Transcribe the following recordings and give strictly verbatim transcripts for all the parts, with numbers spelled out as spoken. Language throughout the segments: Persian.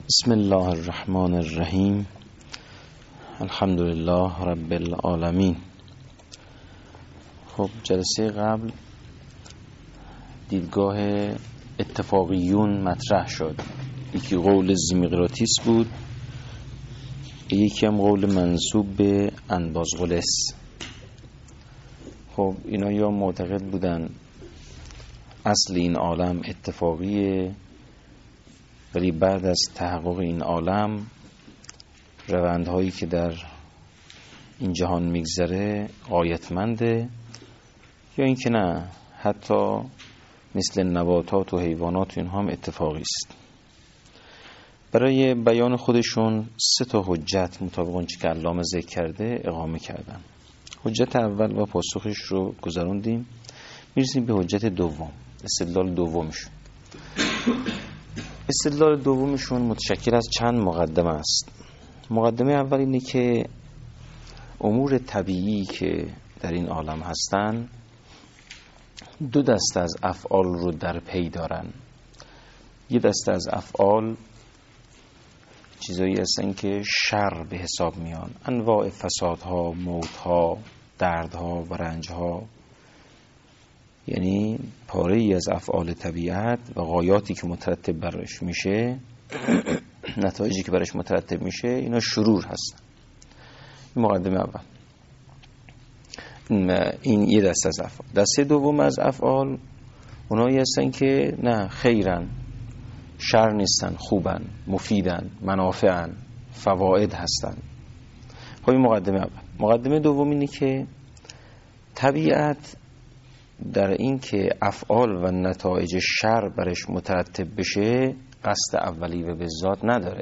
بسم الله الرحمن الرحیم. الحمد لله رب العالمین. خب جلسه قبل دیدگاه اتفاقیون مطرح شد. یکی قول زمیقراطیس بود، یکی هم قول منسوب به انبازغلس. خب اینا یا معتقد بودن اصل این عالم اتفاقیه، ولی بعد از تحقق این عالم روندهایی که در این جهان میگذره غایتمنده، یا اینکه نه حتی مثل نباتات و حیوانات اینها هم اتفاقی است. برای بیان خودشون سه تا حجت مطابق اونچه که علامه ذکر کرده اقامه کردن. حجت اول و پاسخش رو گذروندیم، میرسیم به حجت دوم، استدلال دومشون. استدلال دومشون متشکل از چند مقدمه است. مقدمه اول اینه که امور طبیعی که در این عالم هستن دو دسته از افعال رو در پی دارن. یه دسته از افعال چیزایی هستن که شر به حساب میان، انواع فسادها، موتها، دردها و رنجها، یعنی پاره ای از افعال طبیعت و غایاتی که مترتب برش میشه، نتایجی که برش مترتب میشه، اینا شرور هستن. این مقدمه اول. این یه دسته از افعال. دسته دوم از افعال اونایی هستن که نه خیرن، شر نیستن، خوبن، مفیدن، منافعن، فواید هستن. خب این مقدمه اول. مقدمه دوم اینه که طبیعت در این که افعال و نتایج شر برش مترتب بشه قصد اولی و به ذات نداره.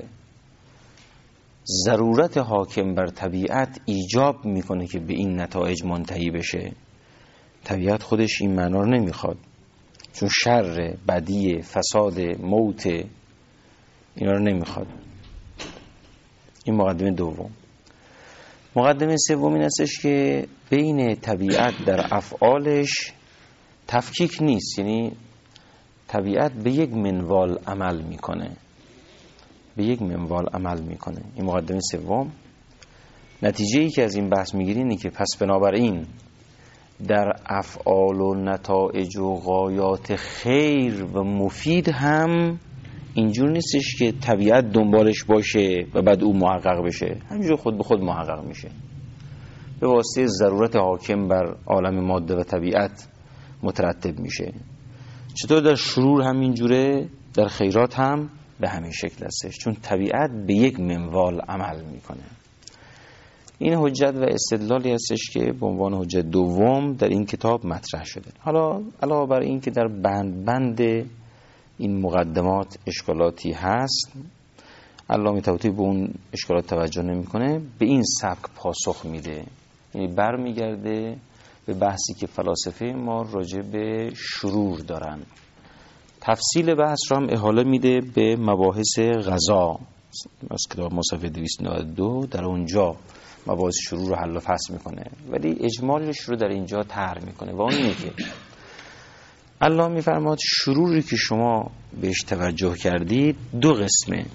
ضرورت حاکم بر طبیعت ایجاب میکنه که به این نتایج منتهی بشه. طبیعت خودش این معنا رو نمیخواد، چون شر، بدی، فساد، موت اینا رو نمیخواد. این مقدمه دوم. مقدمه سوم این هستش که بین طبیعت در افعالش تفکیک نیست، یعنی طبیعت به یک منوال عمل میکنه، به یک منوال عمل میکنه. این مقدمه سوم. نتیجه ای که از این بحث میگیریم اینه که پس بنابراین در افعال و نتایج و غایات خیر و مفید هم اینجور نیستش که طبیعت دنبالش باشه و بعد او محقق بشه، همینجور خود به خود محقق میشه به واسطه ضرورت حاکم بر عالم ماده و طبیعت مترتب میشه. چطور در شرور هم اینجوره، در خیرات هم به همین شکل هستش، چون طبیعت به یک منوال عمل میکنه. این حجت و استدلالی هستش که به عنوان حجت دوم در این کتاب مطرح شده. حالا علاوه بر این که در بند بند این مقدمات اشکالاتی هست، علامه طباطبایی به اون اشکالات توجه نمیکنه، به این سبک پاسخ میده. یعنی برمیگرده به بحثی که فلاسفه ما راجع به شرور دارن. تفصیل بحث رو هم احاله میده به مباحث غذا از کتاب ما صفحه دویست و نود و دو. در اونجا مباحث شرور رو حل و فصل میکنه، ولی اجمالش رو در اینجا طرح میکنه و اون اینه که الله میفرماد شروری که شما بهش توجه کردید دو قسمه.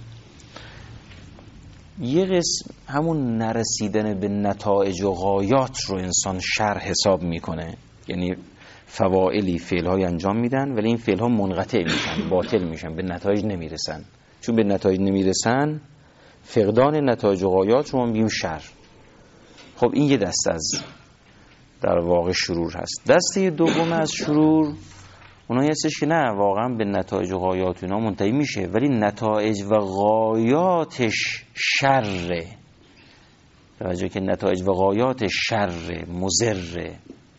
یه قسم همون نرسیدن به نتایج و غایات رو انسان شر حساب میکنه، یعنی فواعلی فعل‌های انجام میدن ولی این فعل‌ها منقطع میشن، باطل میشن، به نتایج نمیرسن. چون به نتایج نمیرسن، فقدان نتایج و غایات رو ما میگیم شر. خب این یه دسته از در واقع شرور هست. دسته دوم از شرور اونایی هستش که نه واقعا به نتایج و غایات اینا منتهی میشه، ولی نتایج و غایاتش شره. توجه که نتایج و غایات شر، مضر.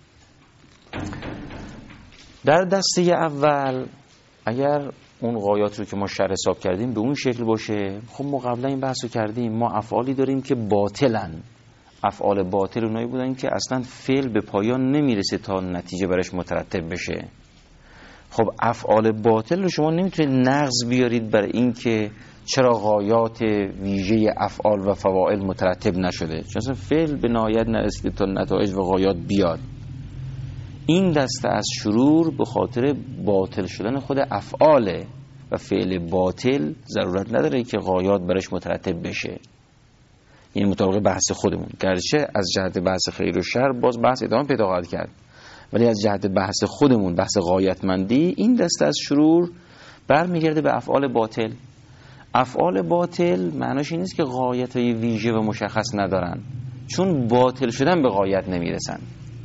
در دسته اول اگر اون غایات رو که ما شر حساب کردیم به اون شکل باشه، خب ما قبلا این بحث رو کردیم، ما افعالی داریم که باطلن. افعال باطل اونایی بودن که اصلا فعل به پایان نمیرسه تا نتیجه برش مترتب بشه. خب افعال باطل رو شما نمیتونید نقض بیارید برای این که چرا غایات ویژه افعال و فواعل مترتب نشده، چون اصلا فعل به نهایت نرسیده تا نتایج و غایات بیاد. این دسته از شرور به خاطر باطل شدن خود افعاله و فعل باطل ضرورت نداره که غایات برش مترتب بشه. این مطابق بحث خودمون، گرچه از جهت بحث خیر و شر باز بحث ادامه پیدا خواهد کرد، ولی از جهت بحث خودمون، بحث غایتمندی، این دسته از شرور برمیگرده به افعال باطل. افعال باطل معناش این نیست که غایت‌های ویژه و مشخص ندارن، چون باطل شدن به غایت نمیرسن.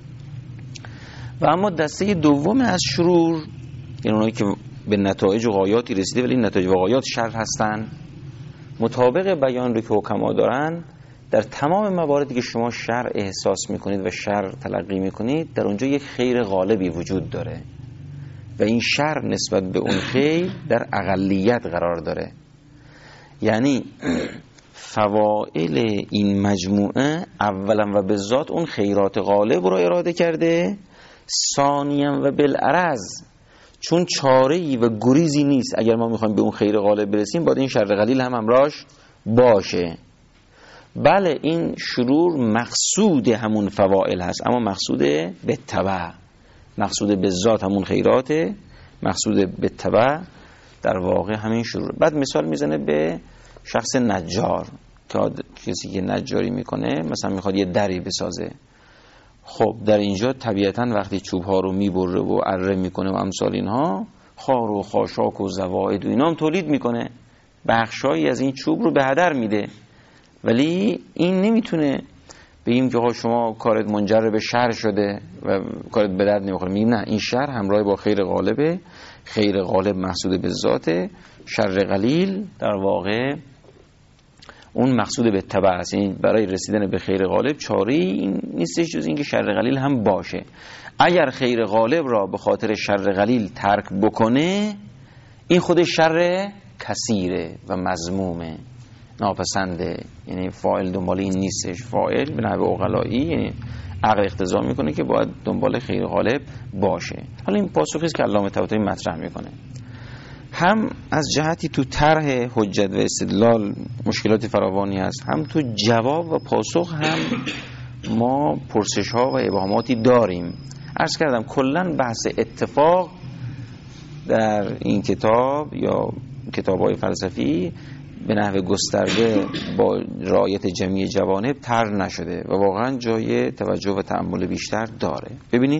و اما دسته دوم از شرور، یعنی اونایی که به نتایج و غایاتی رسیده ولی نتایج و غایات شر هستن، مطابق بیان رو که حکما دارن، در تمام مواردی که شما شر احساس میکنید و شر تلقی میکنید، در اونجا یک خیر غالبی وجود داره و این شر نسبت به اون خیر در اقلیت قرار داره. یعنی فواعل این مجموعه اولا و به ذات اون خیرات غالب رو اراده کرده، ثانیا و بالعرض چون چاره‌ای و گریزی نیست، اگر ما میخوایم به اون خیر غالب برسیم باید این شر قلیل هم همراهش باشه. بله این شرور مقصود همون فواعل هست، اما مقصود به تبع، مقصود به ذات همون خیراته، مقصود به تبع در واقع همین شرور. بعد مثال میزنه به شخص نجار، که کسی که نجاری میکنه مثلا میخواد یه دری بسازه، خب در اینجا طبیعتاً وقتی چوب ها رو میبره و اره میکنه و امثال اینها، خار و خاشاک و زوائد و اینا هم تولید میکنه، بخشایی از این چوب رو به هدر میده، ولی این نمیتونه بگیم که شما کارت منجر به شر شده و کارت به درد نمیخوره. میگیم نه، این شر همراه با خیر غالبه، خیر غالب محسود به ذاته، شر قلیل در واقع اون مقصود به تبع است. این برای رسیدن به خیر غالب چاره این نیستش جز اینکه شر قلیل هم باشه. اگر خیر غالب را به خاطر شر قلیل ترک بکنه، این خود شر کثیره و مذمومه، ناپسنده. یعنی فاعل دنبال این نیستش، فاعل به نحو عقلایی یعنی عقل اقتضا میکنه که باید دنبال خیر غالب باشه. حالا این پاسخی است که علامه طباطبایی مطرح میکنه. هم از جهتی تو طرح حجت و استدلال مشکلات فراوانی هست، هم تو جواب و پاسخ هم ما پرسش ها و ابهاماتی داریم. عرض کردم کلن بحث اتفاق در این کتاب یا کتاب های فلسفی به نحو گسترده با رعایت جمعی جوانب طرح نشده و واقعا جای توجه و تأمل بیشتر داره. ببینید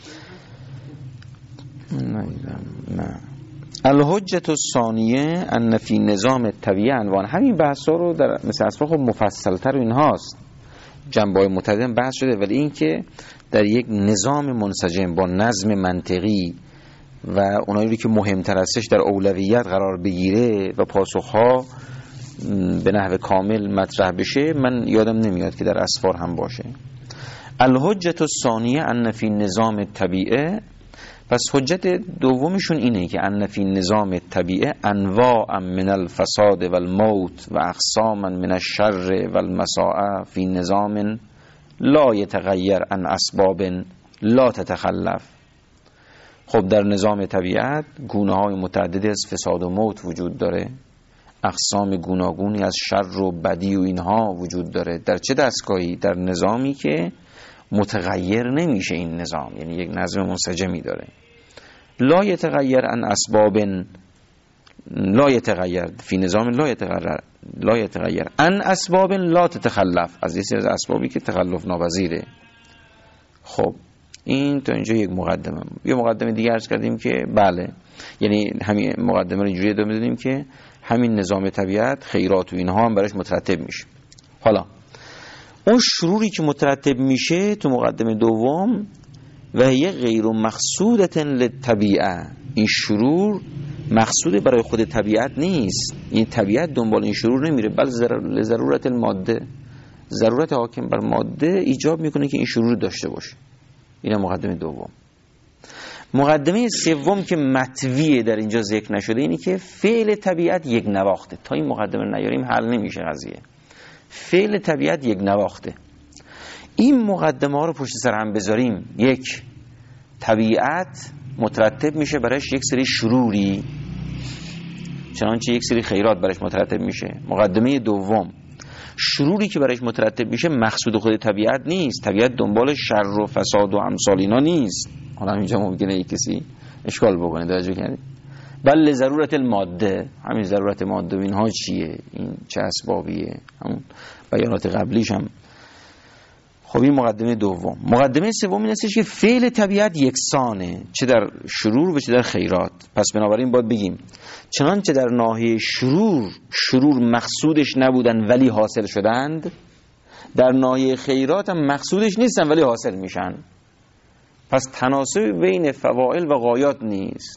نه الحجت الثانیه ان فی نظام الطبیعه انواع، همین بحثا رو در مثل اصفا خب مفصل‌تر اینهاست، جنبه‌های متعدد بحث شده، ولی این که در یک نظام منسجم با نظم منطقی و اونایی که مهمتر هستش در اولویت قرار بگیره و پاسخها به نحو کامل مطرح بشه، من یادم نمیاد که در اسفار هم باشه. الحجت الثانیه ان فی نظام الطبیعه، پس حجت دومشون اینه که ان فی نظام الطبیعه انواع من الفساد و الموت و اقساما من الشر و المساء فی نظام لا یتغیر عن اسباب لا تتخلف. خب در نظام طبیعت گونه های متعددی از فساد و موت وجود داره، اقسام گوناگونی از شر و بدی و اینها وجود داره. در چه دستگاهی؟ در نظامی که متغیر نمیشه این نظام، یعنی یک نظم منسجمی داره. لا یتغیر عن اسباب، لا یتغیر فی نظام لا یتغیر لا یتغیر عن اسباب لا تتخلف، از یه سری از اسبابی که تخلف ناپذیره. خب این تا اینجا یک مقدمه. یه مقدمه دیگه عرض کردیم که بله، یعنی همین مقدمه رو اینجوری ادامه دادیم که همین نظام طبیعت خیرات و اینها هم براش مترتب میشه. حالا اون شروری که مترتب میشه تو مقدمه دوم و هی غیر مقصودة للطبیعه، این شرور مقصود برای خود طبیعت نیست، این طبیعت دنبال این شرور نمیره، بل ضرورت الماده، ضرورت حاکم بر ماده ایجاب میکنه که این شرور داشته باشه. این مقدمه دوم. مقدمه سوم که مطویه در اینجا ذکر نشده اینه که فعل طبیعت یک نواخته. تا این مقدمه نیاریم حل نمیشه قضیه. فعل طبیعت یک نواخته. این مقدمه ها رو پشت سر هم بذاریم، یک، طبیعت مترتب میشه برایش یک سری شروری، چنانچه یک سری خیرات برایش مترتب میشه. مقدمه دوم، شروری که برایش مترتب میشه مقصود خود طبیعت نیست، طبیعت دنبال شر و فساد و امثال اینا نیست. حالا اینجا ممکنه یک کسی اشکال بکنه، توجه کنید. بل ضرورت الماده. همین ضرورت ماده و اینها چیه؟ این چه اسبابیه؟ همون بیانات قبلیش هم. خب این مقدمه دوم. مقدمه سوم این است که فعل طبیعت یکسانه، چه در شرور و چه در خیرات. پس بنابراین باید بگیم چنانچه در ناحیه شرور شرور مقصودش نبودن ولی حاصل شدند، در ناحیه خیرات هم مقصودش نیستن ولی حاصل میشن. پس تناسب بین فواعل و غایات نیست.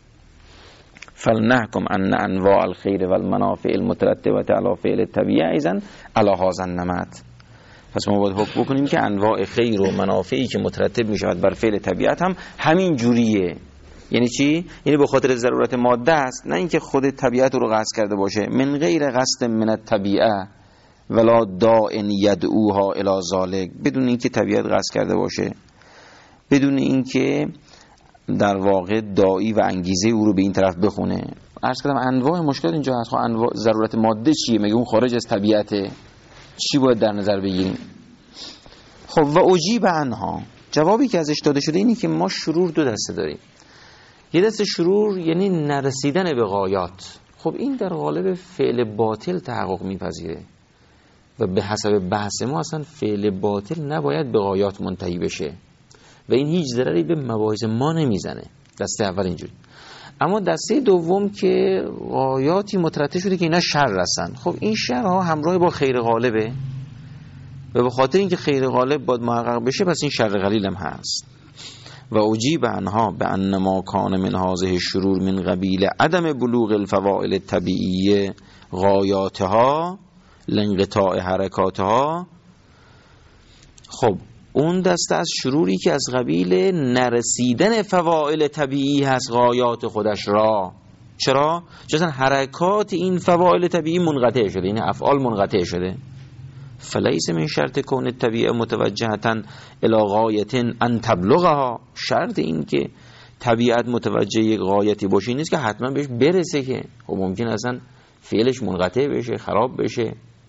فلنحکم ان انواع الخیر والمنافع المترتبه علی فعل الطبیعه اذن علی هذا النمط. پس ما باید حکم بکنیم که انواع خیر و منافعی که مترتب می شود بر فعل طبیعت هم همین جوریه. یعنی چی؟ یعنی به خاطر ضرورت ماده است، نه اینکه خود طبیعت رو قصد کرده باشه. من غیر قصد من الطبیعه ولا داع یدعوها الی ذلک، بدون اینکه طبیعت قصد کرده باشه، بدون اینکه در واقع داعی و انگیزه او رو به این طرف بخونه. عرض کردم انواع مشکل اینجا هست. خب انواع ضرورت ماده چیه؟ مگه اون خارج از طبیعته؟ چی باید در نظر بگیریم؟ خب و اجیب عنها، جوابی که ازش داده شده اینی که ما شرور دو دسته داریم. یه دسته شرور یعنی نرسیدن به غایات. خب این در قالب فعل باطل تحقق میپذیره و به حسب بحث ما اصلا فعل باطل نباید به غایات منتهی بشه و این هیچ ضرری به مباحث ما نمیزنه. دسته اول اینجوری. اما دسته دوم که غایاتی مترتب شده که اینا شر هستن. خب این شرها همراه با خیر غالبه و به خاطر اینکه خیر غالب باید محقق بشه پس این شر قلیل هم هست. و اجیب عنها به ان ما کان من هذه الشرور من قبیل عدم بلوغ الفواعل الطبیعیه غایاتها لانقطاع حرکاتها. خب اون دسته از شروری که از قبیل نرسیدن فواعل طبیعی هست غایات خودش را. چرا؟ چون حرکات این فواعل طبیعی منقطع شده، این افعال منقطع شده. فلیس من شرط کون الطبیعه متوجهتا الی غایت ان تبلغها، شرط این که طبیعت متوجه یک غایتی باشه نیست که حتما بهش برسه، که خب ممکن اصلا فعلش منقطع بشه، خراب بشه.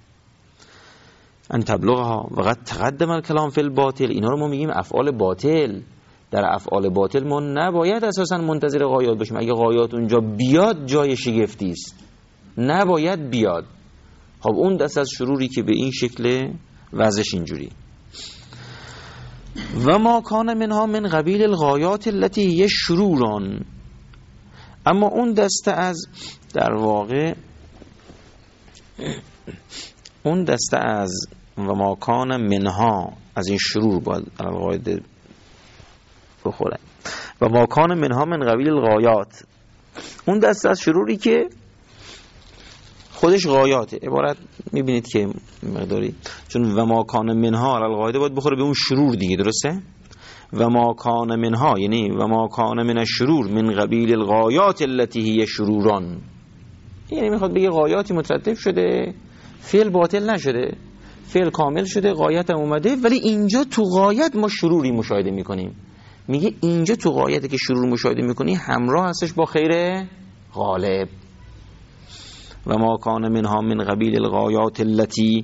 ان تبلغها وقد تقدم الكلام فی الباطل، اینا رو ما میگیم افعال باطل. در افعال باطل ما نباید اساسا منتظر غایات باشیم. اگه غایات اونجا بیاد جای شگفتی است، نباید بیاد. خب اون دست از شروری که به این شکل وضعش اینجوری. و ما کان منها من قبیل الغایات التي هي شروران، اما اون دسته از در واقع اون دسته از و ما کان منها از این شرور باید القاعده بخوره. و ما کان منها من قبیل الغایات، اون دسته از شروری که خودش غایاته. عبارت میبینید که مقداری، چون و ما کان منها القاعده باید بخوره به اون شرور دیگه، درسته؟ و ما کان منها یعنی و ما کان من الشرور من قبیل الغایات التي هي شروران، یعنی میخواد بگه غایاتی مترتب شده، فعل باطل نشده، فعل کامل شده، غایت هم اومده، ولی اینجا تو غایت ما شروری مشاهده میکنیم. میگه اینجا تو غایتی که شرور مشاهده میکنی همراه هستش با خیر غالب. و ما کان منها من قبیل الغایات التي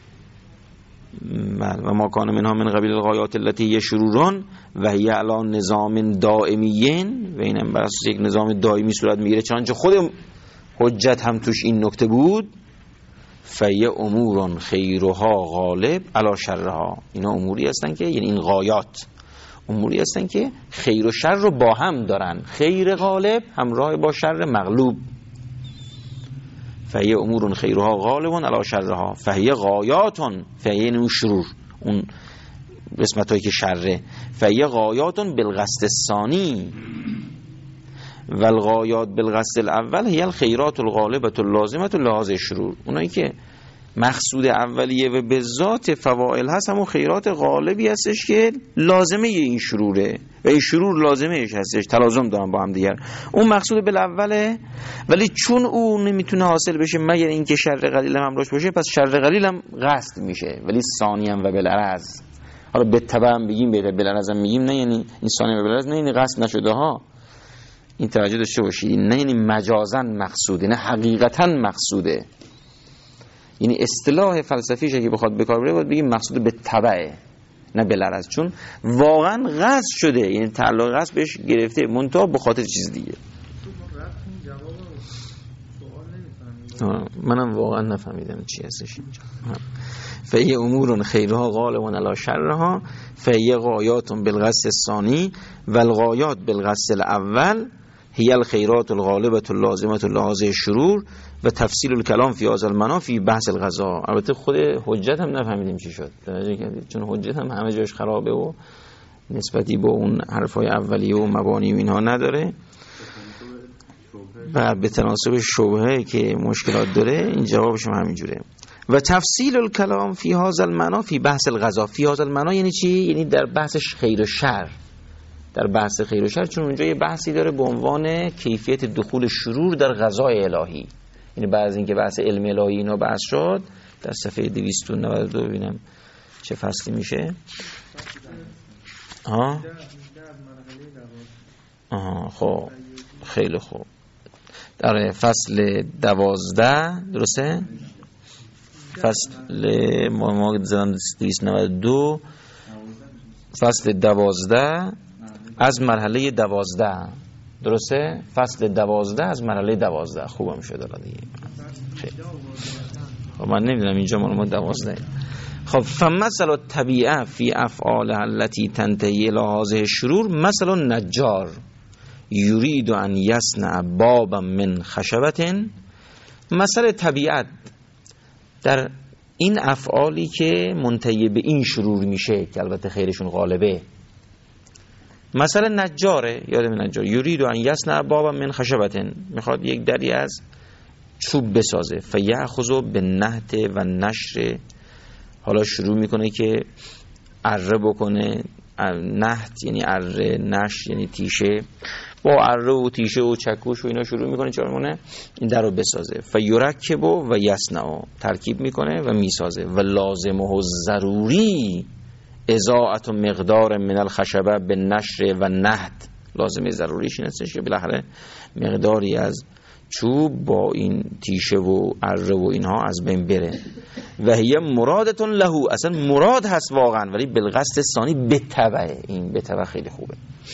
و ما کان منها من قبیل الغایات التي هي شروران و هي علی نظام دائمیین، و اینم بر اساس یک نظام دائمی صورت میگیره، چنانچه خود حجت هم توش این نکته بود. فی امور خیرها غالب علی شرها، اینا اموری هستن که یعنی این غایات اموری هستن که خیر و شر رو با هم دارن، خیر غالب همراه با شر مغلوب. فهی امور خیرها غالبون علی شرها فهی غایاتون، فهی یعنی شرور، اون قسمت هایی که شره. فهی غایاتون بالقصد الثانی و الغایات بالقصد الاول هی الخیرات الغالبه اللازمه لهذه الشرور، اونایی که مقصود اولیه و به ذات فواعل هست همون خیرات غالبی هستش که لازمه این شروره و این شرور لازمه ایش هستش، تلازم دارن با هم دیگر. اون مقصود بالاوله، ولی چون اون نمیتونه حاصل بشه مگر اینکه شر قلیل هم همراهش باشه، پس شر قلیل هم قصد میشه، ولی ثانیا و بالعرض. حالا به تبع هم بگیم، به بالعرض هم میگیم، نه یعنی این ثانیا و بالعرض نه یعنی قصد نشده ها، این توجه داشته باشید، نه یعنی مجازا مقصوده، نه حقیقتا مقصوده. یعنی اصطلاح فلسفیش اگه بخواد بکار بره باید بگیم مقصود به تبعه نه بالعرض، چون واقعا قصد شده، یعنی تعلق قصد بهش گرفته، منتها به خاطر چیز دیگه. منم واقعا نفهمیدم چی هستش اینجا. فهی امور خیرها غالب علی شرها فهی غایات بالقصد الثانی و الغایات بالقصد الاول هی الخیرات الغالبه اللازمه لهذه الشرور و تفصیل الکلام فی هذا المنا فی بحث الغذا. البته خود حجت هم نفهمیدیم چی شد، چون حجت هم همه جاش خرابه و نسبتی با اون حرفای اولیه و مبانی و اینها نداره و به تناسب شبهه که مشکلات داره این جوابش هم همینجوره. و تفصیل الکلام فی هذا المنا فی بحث الغذا. فی هذا المنا یعنی چی؟ یعنی در بحثش خیر و شر، در بحث خیر و شر، چون اونجا یه بحثی داره به عنوان کیفیت دخول شرور در غذای الهی. یعنی بعد از اینکه بحث علم الهی اینا بحث شد در صفحه دویست و نود و دو ببینم چه فصلی میشه. آها آها خب خیلی خوب، در فصل دوازده درسته؟ فصل ما ما زدم دویست و نود و دو فصل دوازده از مرحله دوازده درسته؟ فصل دوازده از مرحله دوازده خوبم شد الان دیگه. خیلی خب من نمیدونم اینجا ما دوازده. خب فمثل الطبیعه فی افعال التي تنتهی الى هذه الشرور مثلا نجار یرید ان یصنع بابا من خشبة. مثل طبیعت در این افعالی که منتهی به این شرور میشه که البته خیرشون غالبه، مثلا نجاره، یادم نجار یرید ان یصنع بابا من خشبة، میخواد یک دری از چوب بسازه، فیأخذ بالنحت و نشر، حالا شروع میکنه که اره بکنه، نحت یعنی اره، نش یعنی تیشه، با اره و تیشه و چکوش و اینا شروع میکنه چه میکنه این در رو بسازه. فیرکب و یصنع، ترکیب میکنه و میسازه. و لازمه ضروری اضاعت مقدار من الخشبه به نشر و نحت، لازمه ضروریش این هستش که بالاخره مقداری از چوب با این تیشه و اره و اینها از بین بره. و هی مرادتون له، اصلا مراد هست واقعا، ولی بالقصد ثانی بتبعه، این بتبع خیلی خوبه.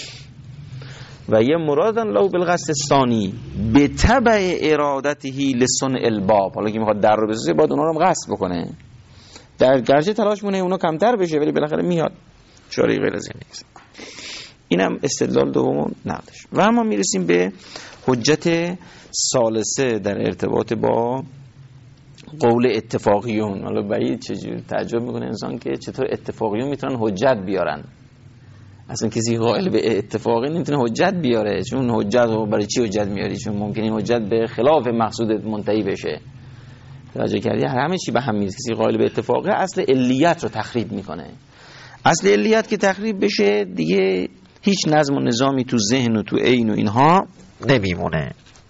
و هی مرادتون له بالقصد ثانی بتبع ارادته لسن الباب. حالا که میخواد در رو بسازه باید اونا رو قصد بکنه، در گرچه تلاش مونه اونا کمتر بشه ولی بالاخره میاد، چاره غیر از این نیست. اینم استدلال دوم نقدش. و اما میرسیم به حجت ثالثه در ارتباط با قول اتفاقیون. حالا بعید چجور تعجب میکنه انسان که چطور اتفاقیون میتونن حجت بیارن. اصلا کسی قائل به اتفاقی نمیتونه حجت بیاره، چون حجت رو برای چی حجت میاری؟ چون ممکنه حجت به خلاف مقصود منتهی بشه. توجه کردی؟ همه چی به هم میریزه. کسی قائل به اتفاقی اصل علیت رو تخریب میکنه. اصل علیت که تخریب بشه دیگه هیچ نظم و نظامی تو ذهن و تو عین و اینها نمیمونه.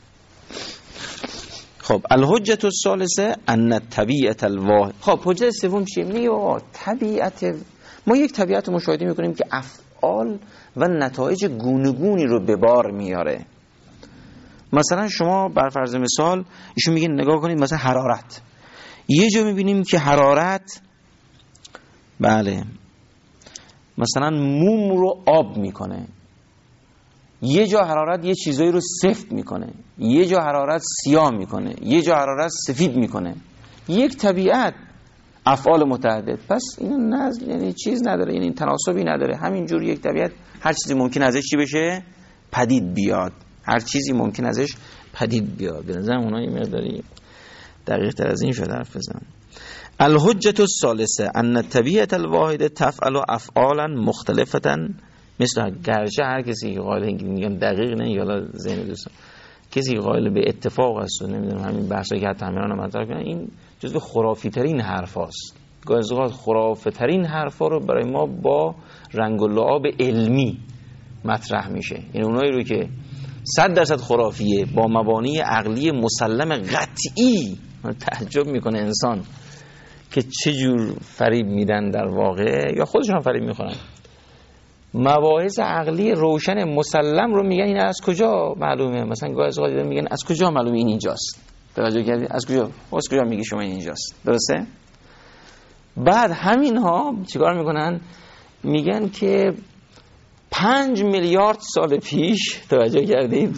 خب الحجت الثالثه ان الطبیعت الواحد. خب حجت سوم چیه؟ میگه طبیعت، ما یک طبیعت رو مشاهده میکنیم که افعال و نتایج گوناگونی رو به بار میاره. مثلا شما بر فرض مثال ایشون میگه نگاه کنید مثلا حرارت، یه جا میبینیم که حرارت بله مثلا موم رو آب میکنه، یه جا حرارت یه چیزایی رو سفت میکنه، یه جا حرارت سیاه میکنه، یه جا حرارت سفید میکنه. یک طبیعت افعال متعدد، پس این نزل یعنی چیز نداره، یعنی تناسبی نداره. همینجور یک طبیعت هر چیزی ممکن ازش چی بشه؟ پدید بیاد. هر چیزی ممکن ازش پدید بیاد. به نظر اونها یه مقداری دقیق تر از این شده حرف بزن. الحجت الثالثه ان الطبیعت الواحده تفعل افعالا مختلفه مثل، گرچه هر کسی قائل میگم دقیق نه یالا ذهن دوستان، کسی قائل به اتفاق است و نمیدونم همین بحثایی که حتی همینا مطرح کردن، این جزو خرافی ترین حرفاست. گاهی اوقات خرافی ترین حرفا رو برای ما با رنگ و لعاب علمی مطرح میشه. یعنی اونایی رو که صد درصد خرافیه با مبانی عقلی مسلم قطعی، تعجب میکنه انسان که چه جور فریب میدن در واقع، یا خودشون فریب میخورن. مباحث عقلی روشن مسلم رو میگن این از کجا معلومه؟ مثلا گاهی از اوقات میگن از کجا معلومه این اینجاست؟ توجه کردی؟ از کجا؟ از کجا میگی شما این اینجاست؟ درسته؟ بعد همین ها چیکار میکنن؟ میگن که پنج میلیارد سال پیش، توجه کردید؟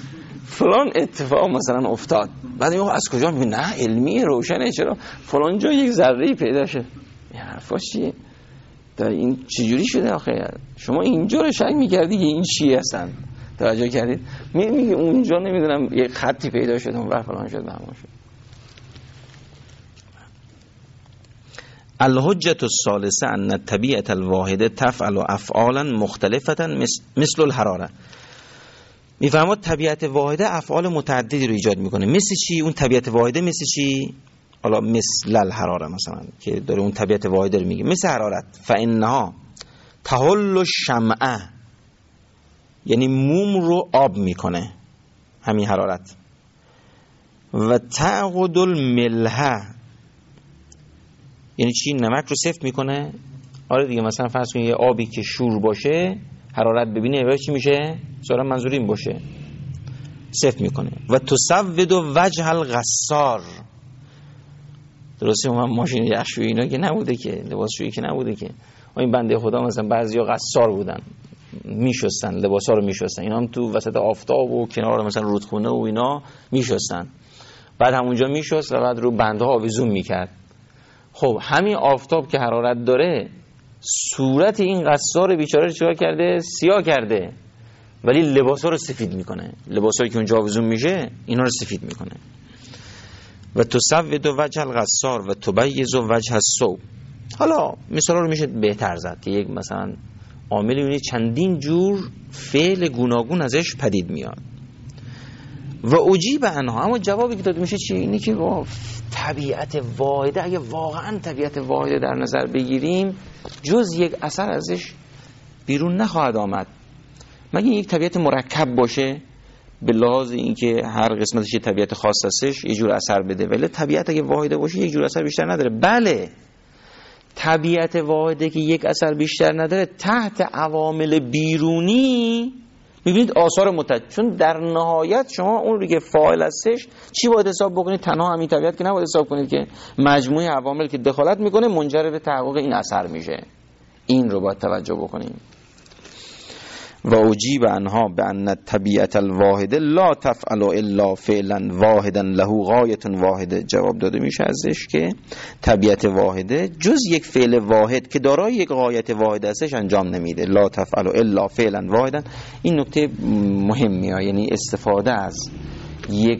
فلان اتفاق مثلا افتاد، بعد میگه از کجا؟ میگه نه علمی روشنه، چرا فلان جا یک ذره‌ای پیدا شد. این حرفا چیه؟ در این چجوری شده آخه؟ شما اینجا رو شک می‌کردی که این چیه هستن، توجه کردید؟ میگه اونجا نمیدونم یک خطی پیدا شد اون ور فلان شد همون شد. الحجة الثالثة ان الطبيعة الواحده تفعل افعالا مختلفة مثل الحراره. میفهمد طبیعت واحده افعال متعددی رو ایجاد میکنه. مثل چی؟ اون طبیعت واحده مثل چی؟ حالا مثل الحراره مثلا که داره اون طبیعت واحده رو میگه، مثل حرارت. فانها تحل الشمعه، یعنی موم رو آب میکنه همین حرارت. و تعقد الملح، یعنی چی؟ نمک رو سفت میکنه. آره دیگه، مثلا فرض کنید یه آبی که شور باشه حرارت ببینه یا چی میشه؟ ظاهرا منظور این باشه سفت میکنه. و تسود وجه الغسار، درسته اون ماشین یخشویی اینا که نبوده که، لباسشویی که نبوده که، این بنده خدا مثلا بعضیا غسار بودن میشستن لباسا رو میشستن، اینا هم تو وسط آفتاب و کنار مثلا رودخونه و اینا میشستن، بعد همونجا میشست و بعد رو بندها آویزون میکرد. خب همین آفتاب که حرارت داره صورت این غسار بیچاره رو چیکار کرده؟ سیاه کرده، ولی لباسا رو سفید میکنه. لباسایی که اونجا آویزون میشه اینا رو سفید میکنه. و تسود وجه الغسار و تبیض وجه الثوب. حالا مثلا رو میشه بهتر زد که یک مثلا عاملی اونی چندین جور فعل گوناگون ازش پدید میاد. و اجیب عنها، اما جوابی که داده میشه چی؟ اینه که با طبیعت واحده، اگه واقعا طبیعت واحده در نظر بگیریم جز یک اثر ازش بیرون نخواهد آمد، مگه یک طبیعت مرکب باشه به لحاظ اینکه هر قسمتش یه طبیعت خاص هستش یه جور اثر بده، ولی طبیعت اگه واحده باشه یک جور اثر بیشتر نداره. بله طبیعت واحده که یک اثر بیشتر نداره تحت عوامل بیرونی میبینید آثار متعدد، چون در نهایت شما اون رو که فاعل هستش چی باید حساب بکنید؟ تنها همین طبیعت که نباید حساب کنید که مجموعه عوامل که دخالت میکنه منجر به تحقق این اثر میشه. این رو باید توجه بکنیم. و اجیب عنها بان الطبیعه الواحده لا تفعل الا فعلا واحدا له غایه واحده. جواب داده میشه ازش که طبیعت واحده جز یک فعل واحد که دارای یک غایت واحد هستش انجام نمیده. لا تفعل الا فعلا واحدا. این نکته مهمیه، یعنی استفاده از یک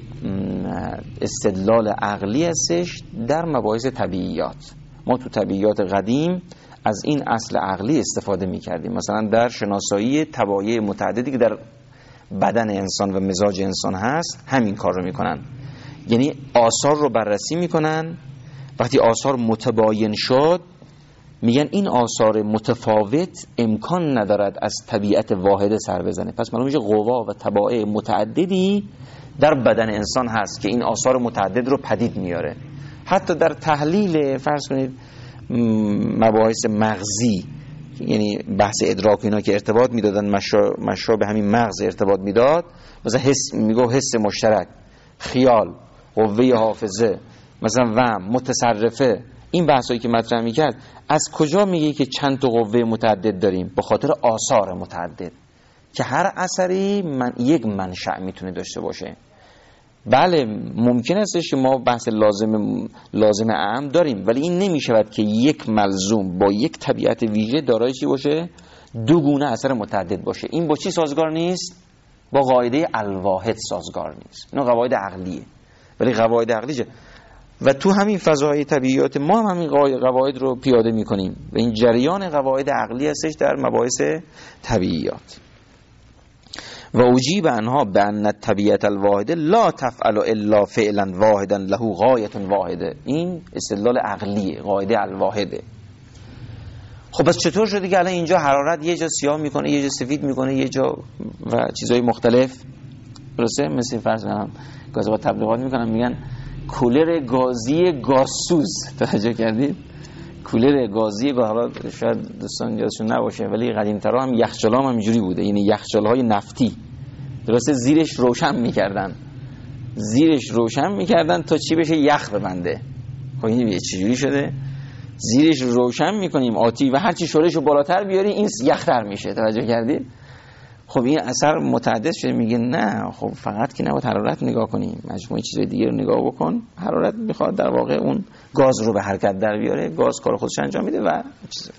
استدلال عقلی هستش در مباحث طبیعیات. ما تو طبیعیات قدیم از این اصل عقلی استفاده می کردیم، مثلا در شناسایی طبایع متعددی که در بدن انسان و مزاج انسان هست همین کار رو می کنن، یعنی آثار رو بررسی می کنن. وقتی آثار متباین شد میگن این آثار متفاوت امکان ندارد از طبیعت واحده سر بزنه، پس معلوم میشه قوا و طبایع متعددی در بدن انسان هست که این آثار متعدد رو پدید میاره. حتی در تحلیل فرض کنید مباحث مغزی، یعنی بحث ادراک اینا که ارتباط میدادن، مشا به همین مغز ارتباط میداد، مثلا حس میگو حس مشترک، خیال، قوه حافظه، مثلا وهم، متصرفه، این بحثایی که مطرح میکرد از کجا میگه که چند تا قوه متعدد داریم؟ به خاطر آثار متعدد که هر اثری من یک منشأ میتونه داشته باشه. بله ممکن استش که ما بحث لازم لازم اعم داریم، ولی این نمیشود که یک ملزوم با یک طبیعت ویژه دارای چی باشه؟ دو گونه اثر متعدد باشه. این با چی سازگار نیست؟ با قاعده الواحد سازگار نیست. اینا قواعد عقلیه، ولی قواعد عقلیه و تو همین فضای طبیعیات ما هم همین قواعد رو پیاده میکنیم و این جریان قواعد عقلی هستش در مباحث طبیعیات. و اجیب عنها بان الطبیعه الواحده لا تفعل الا فعلا واحدا له غایه واحده. این استدلال عقلیه، قاعده الواحده. خب پس چطور شده که الان اینجا حرارت یه جا سیاه میکنه، یه جا سفید میکنه، یه جا و چیزای مختلف؟ درسته؟ مثل فرض کنم گازها تبلیغات میکنن میگن کولر گازی گازسوز. توجه کردید؟ کولر گازی گاز، حالا شاید دوستان یادشون نباشه ولی قدیم‌ترا هم یخچال هم اینجوری بوده، یعنی یخچال‌های نفتی، درسته؟ زیرش روشن می‌کردن، زیرش روشن می‌کردن تا چی بشه؟ یخ ببنده. خب این یه چجوری شده؟ زیرش روشن می‌کنیم آتی و هر چی شورشو بالاتر بیاری این یخ‌تر میشه. توجه کردید؟ خب این اثر متعدد شده. میگه نه خب فقط که نباید حرارت نگاه کنیم، مجموعه چیزای دیگه رو نگاه بکن. حرارت میخواد در واقع اون گاز رو به حرکت در بیاره، گاز کار خودش انجام میده و چیزا.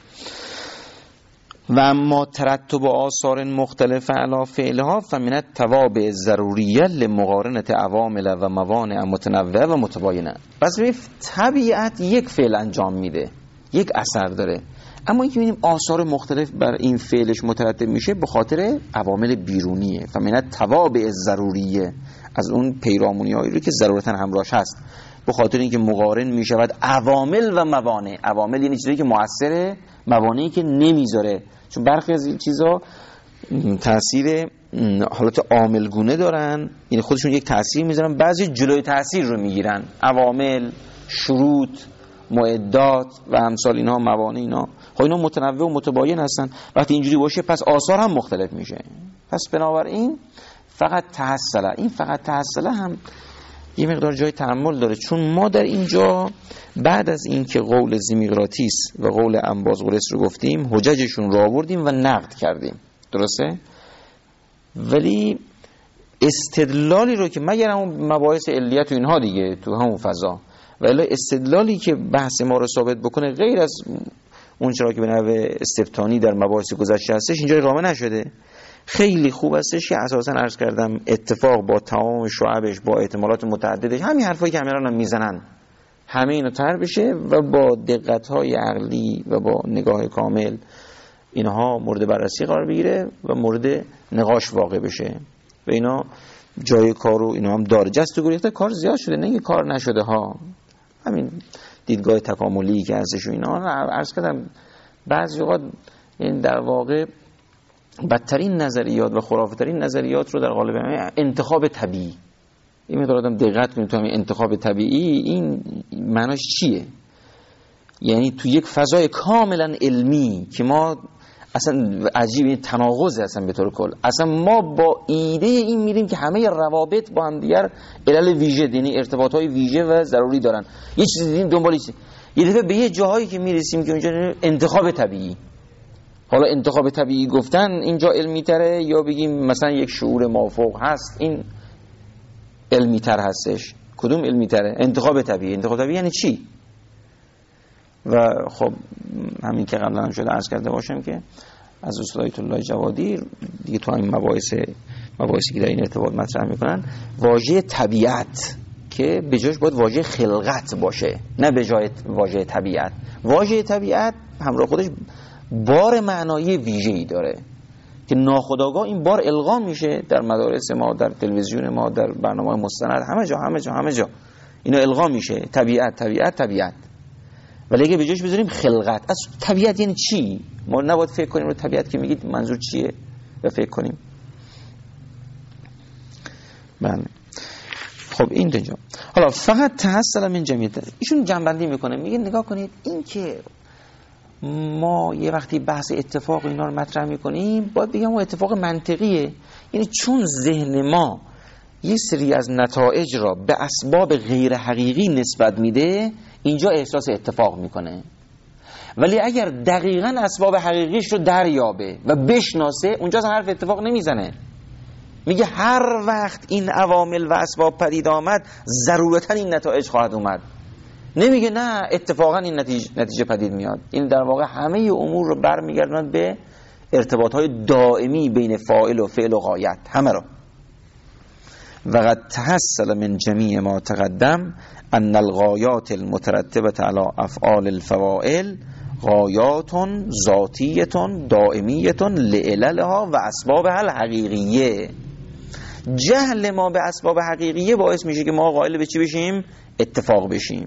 و اما ترتب آثار مختلف علی فعلها فمن التوابع ضروریه لمقارنه عوامل و موانع متنوعه و متباینه. پس ببین طبیعت یک فعل انجام میده، یک اثر داره، اما اینکه ببینیم آثار مختلف بر این فعلش مترتب میشه به خاطر عوامل بیرونیه. فمن التوابع ضروریه، از اون پیرامونیایی رو که ضرورتا همراهش هست، به خاطر اینکه مقارن میشود عوامل و موانع. عوامل یعنی چیزایی که مؤثره، موانعی که نمیذاره، چون برخی از این چیزا تأثیر حالت عاملگونه دارن، یعنی خودشون یک تأثیر میذارن، بعضی جلوی تأثیر رو میگیرن. عوامل، شروط، معدات و امثال اینا، موانع اینا، خب اینا متنوع و متباین هستن. وقتی اینجوری باشه پس آثار هم مختلف میشه. پس بنابراین فقط تحصله، این فقط تحصله هم یه مقدار جای تأمل داره، چون ما در اینجا بعد از این که قول زیمیقراطیس و قول انبازغورس رو گفتیم، حججشون رو آوردیم و نقد کردیم، درسته؟ ولی استدلالی رو که مگر همون مباحث علیت و اینها دیگه تو همون فضا، ولی استدلالی که بحث ما رو ثابت بکنه غیر از اون چرا که به نحو استفتانی در مباحث گذشته هستش اینجا اقامه نشده. خیلی خوب هستش که اساسا عرض کردم اتفاق با تمام شعبش، با احتمالات متعددش، همین حرفایی که همینا هم میزنن همه اینو طرح بشه و با دقت‌های عقلی و با نگاه کامل اینها مورد بررسی قرار بگیره و مورد نقاش واقع بشه. و اینا جای کار رو اینا هم داره. جست و گریخته کار زیاد شده، نه کار نشده ها. همین دیدگاه تکاملی که هستش و اینا عرض کردم بعضی اوقات این در واقع بدترین نظریات و خرافترین نظریات رو در قالب انتخاب طبیعی. این مقدار آدم دقت کنید تو همین انتخاب طبیعی این معناش چیه؟ یعنی تو یک فضای کاملا علمی که ما اصلا عجیب، این تناقض اصلا به طور کل، اصلا ما با ایده این میریم که همه روابط با هم دیگر علل ویژه، یعنی ارتباطهای ویژه و ضروری دارن، یه چیزی دیدیم دنبال چیزی، یه دفعه به یه جاهایی که میرسیم که اونجا انتخاب طبیعی. حالا انتخاب طبیعی گفتن اینجا علمی تره یا بگیم مثلا یک شعور مافوق هست، این علمی تر هستش؟ کدوم علمی تره؟ انتخاب طبیعی. انتخاب طبیعی یعنی چی؟ و خب همین که قبلا هم شده عرض کرده باشم که از استاد آیت الله جوادی دیگه تو همین مباحث مباحثی که در این ارتباط مطرح میکنن، واژه طبیعت که به جاش باید واژه خلقت باشه، نه به جای واژه طبیعت. واژه طبیعت همراه خودش بار معنایی ویژه‌ای داره که ناخودآگاه این بار القا میشه در مدارس ما، در تلویزیون ما، در برنامه‌های مستند، همه جا همه جا همه جا اینا القا میشه. طبیعت طبیعت طبیعت. ولی اگه به جاش بذاریم خلقت، از طبیعت یعنی چی؟ ما نباید فکر کنیم رو طبیعت که میگید منظور چیه و فکر کنیم. بله خب این دنجا حالا فقط تحصل من جمعیت ایشون جنبندی میکنه، میگه نگاه کنید این که ما یه وقتی بحث اتفاق اینا رو مطرح میکنیم باید بگم اون اتفاق منطقیه، یعنی چون ذهن ما یه سری از نتایج را به اسباب غیر حقیقی نسبت میده اینجا احساس اتفاق میکنه. ولی اگر دقیقاً اسباب حقیقیش رو دریابه و بشناسه اونجا اصلا حرف اتفاق نمیزنه. میگه هر وقت این عوامل و اسباب پدید آمد ضرورتاً این نتایج خواهد اومد. نمیگه نه اتفاقاً این نتیجه, نتیجه پدید میاد. این در واقع همه امور رو برمیگرداند به ارتباطهای دائمی بین فاعل و فعل و غایت، همه رو. وقد تحصل من جمیع ما تقدم ان الغایات المترتبه علی افعال الفواعل غایات ذاتیه دائمیه لعللها و اسبابها الحقیقیه. جهل ما به اسباب حقیقیه باعث میشه که ما قائل به چی بشیم؟ اتفاق بشیم.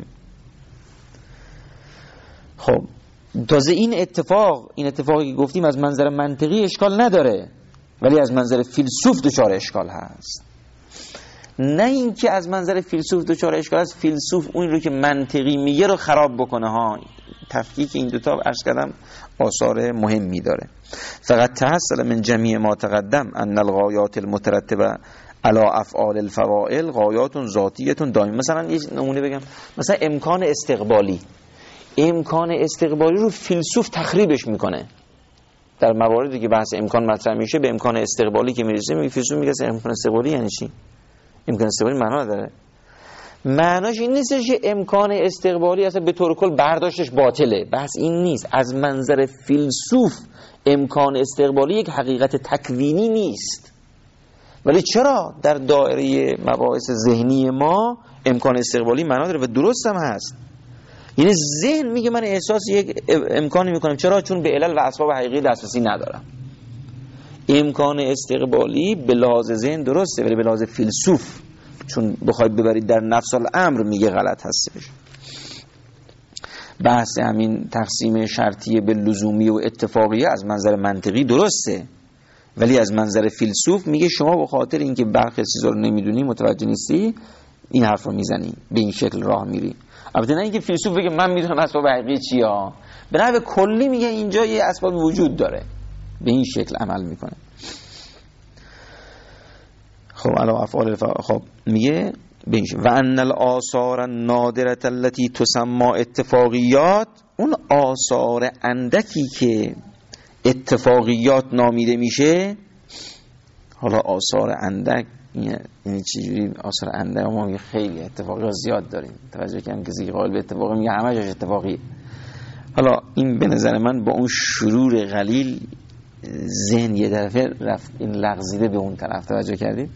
خب تازه این اتفاق این اتفاقی که گفتیم از منظر منطقی اشکال نداره، ولی از منظر فیلسوف دچار اشکال هست. نه اینکه از منظر فیلسوف دچار اشکال است فیلسوف اون رو که منطقی میگه رو خراب بکنه ها. تفکیک این دوتا عرض کردم آثار مهمی داره. فقط تحصل من جمیع ما تقدم ان الغایات المترتبه علی افعال الفواعل غایات ذاتیه دائمی. مثلا یه نمونه بگم، مثلا امکان استقبالی، امکان استقبالی رو فیلسوف تخریبش میکنه. در مواردی که بحث امکان مطرح میشه به امکان استقبالی که میرسه میفهمون میگه امکان استقبالی یعنی چی؟ امکان استقبالی معنا نداره. معناش این نیست که امکان استقبالی اصلا به طور کل برداشتش باطله. بحث این نیست. از منظر فیلسوف امکان استقبالی یک حقیقت تکوینی نیست، ولی چرا در دایره مباحث ذهنی ما امکان استقبالی معنا داره و درست هم هست. یعنی ذهن میگه من احساس یک امکانی میکنم. چرا؟ چون به علل و اسباب حقیقی دسترسی ندارم. امکان استقبالی به لحاظ ذهن درسته، ولی به لحاظ فیلسوف چون بخواید ببرید در نفس الامر میگه غلط هستش. بحث همین تقسیم شرطیه به لزومی و اتفاقیه از منظر منطقی درسته، ولی از منظر فیلسوف میگه شما به خاطر اینکه برخی چیزا رو نمیدونی، متوجه نیستی، این حرف رو میزنی، به این شکل راه میری. البته نه اینکه فیلسوف بگه من میدونم اسباب حقیقی چیه، به نحو کلی میگه اینجا یه اسباب وجود داره، به این شکل عمل میکنه. خب علاوه افعال خب میگه بینش و ان الاثار النادره التي تسمى اتفاقیات، اون آثار اندکی که اتفاقیات نامیده میشه. حالا آثار اندک یعنی چجوری آثار اندک؟ ما خیلی اتفاقیات زیاد داریم، توجه کنم کسی قائل به اتفاقی میگه همه جاش اتفاقی. حالا این به نظر من با اون شرور قلیل ذهن یه طرفه رفت، این لغزیده به اون طرف، توجه کردید؟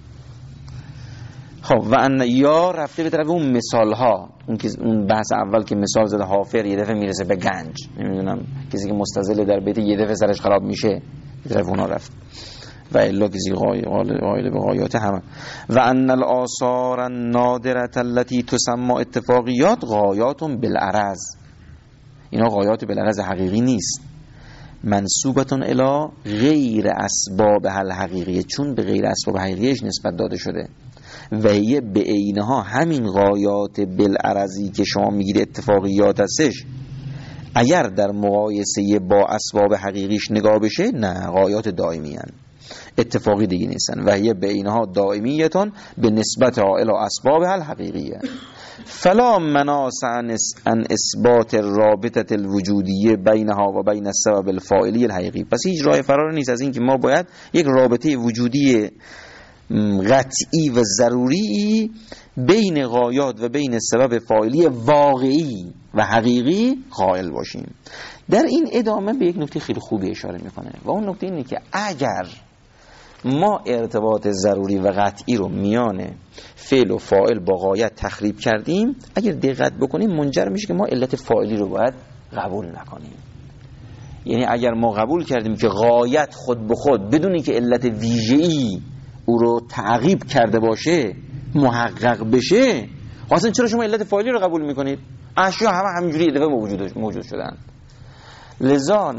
خب و ان یا رفته به طرف اون مثال ها، اون که اون بحث اول که مثال زده حافر یه دفعه میرسه به گنج، نمیدونم کسی که مستظل در بیت یه دفعه سرش خراب میشه، به طرف اونا رفت. و الا کسی قائل به غایات همه. و ان الاثار النادره التي تسمى اتفاقیات غایات بالعرض، اینا غایات بالعرض حقیقی نیست، منسوبتون الی غیر اسباب حل حقیقیه، چون به غیر اسباب حقیقیش نسبت داده شده. و هی به عینها همین غایات بالعرضی که شما میگید اتفاقیات هستش، اگر در مقایسه با اسباب حقیقیش نگاه بشه نه، غایات دائمی هن، اتفاقی دیگه نیستن. و هی به عینها دائمیتون به نسبت الی اسباب حل حقیقیه. فلا مناس ان اثبات الرابطه الوجودیه بینها و بین السبب الفاعلی الحقیقی. پس هیچ راه فرار نیست از این که ما باید یک رابطه وجودی قطعی و ضروری بین غایات و بین سبب فاعلی واقعی و حقیقی قائل باشیم. در این ادامه به یک نکته خیلی خوبی اشاره میکنه و اون نکته اینه که اگر ما ارتباط ضروری و قطعی رو میان فعل و فاعل با غایت تخریب کردیم، اگر دقت بکنیم منجر میشه که ما علت فاعلی رو باید قبول نکنیم. یعنی اگر ما قبول کردیم که غایت خود به خود بدون اینکه علت ویژه‌ای او رو تعقیب کرده باشه محقق بشه، اصلا چرا شما علت فاعلی رو قبول میکنید؟ اشیا همه همینجوری یه دفعه موجود موجود شدن. لذا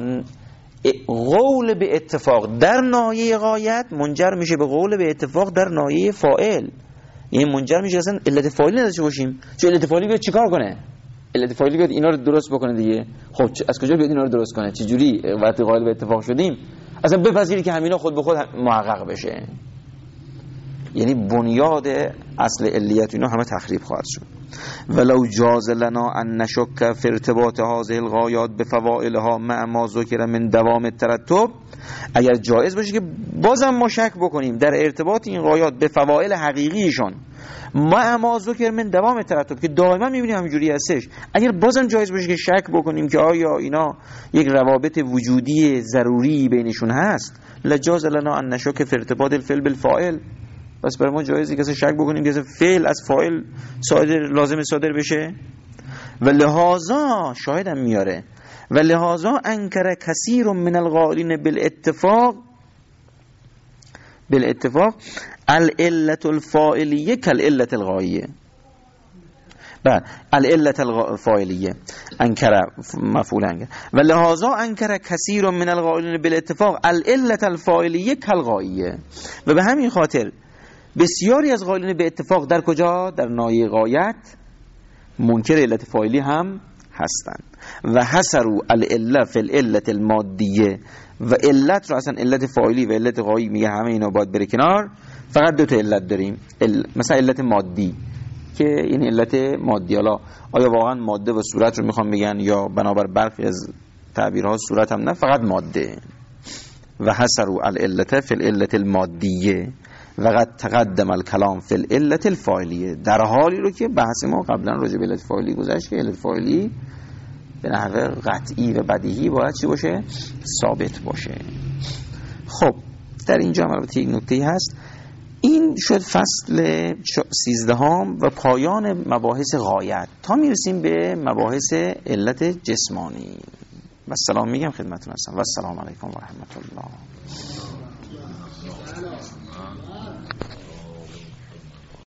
قول به اتفاق در ناحیه غایت منجر میشه به قول به اتفاق در ناحیه فاعل. یعنی منجر میشه اصلا علت فاعلی نداشته باشیم. چون علت فاعلی بیاد چیکار کنه؟ علت فاعلی بیاد اینا رو درست بکنه دیگه. خب از کجا بیاد اینا رو درست کنه؟ چه جوری وقتی قائل به اتفاق شدیم اصلا بپذیری که همینا خود به خود محقق بشه؟ یعنی بنیاد اصل علیت اینا همه تخریب خواهد شد. ولو جاز لنا ان نشک فی ارتباط هذه الغایات بفوائلها مع ما ذکر من دوام الترتب، اگر جایز باشه که بازم ما شک بکنیم در ارتباط این غایات به فوائل حقیقیشون مع ما ذکر من دوام الترتب که دائما میبینیم همینجوری هستش، اگر بازم جایز باشه که شک بکنیم که آیا اینا یک روابط وجودی ضروری بینشون هست، لجاز لنا ان نشک فی ارتباط الفعل بالفاعل، بس برای ما جایزی که شک بکنیم که فعل از فاعل صادر لازم صادر بشه. و لحاظا شاهدم میاره و لحاظا انکر کثیر من القائلین بالاتفاق بالاتفاق العلت الفاعلیه کالعلت الغایه. بعد العلت الفاعلیه انکر مفعول انکر و لحاظا انکر کثیر من القائلین بالاتفاق العلت الفاعلیه کالغایه. و به همین خاطر بسیاری از قائلین به اتفاق در کجا؟ در ناحیه غایت منکر علت فاعلی هم هستند. و حصروا العله فی العلت المادیه، و علت رو اصلا علت فاعلی و علت غایی میگه همه اینا باید بره کنار، فقط دو تا علت داریم. ال... مثلا علت مادی که این علت مادی، حالا آیا واقعا ماده و صورت رو میخوام بگن یا بنابر برخی از تعبیرها صورت هم نه، فقط ماده. و حصروا العلت فی العلت المادیه و قد تقدم الکلام فی العلت الفاعلیه، در حالی رو که بحث ما قبلا راجع به علت فاعلی گذشت که علت فاعلی به نحو قطعی و بدیهی باید چی باشه؟ ثابت باشه. خب در اینجا البته یک نکته هست. این شد فصل سیزدهم و پایان مباحث غایت تا میرسیم به مباحث علت جسمانی. و سلام میگم خدمتتون هستم و السلام علیکم و رحمت الله.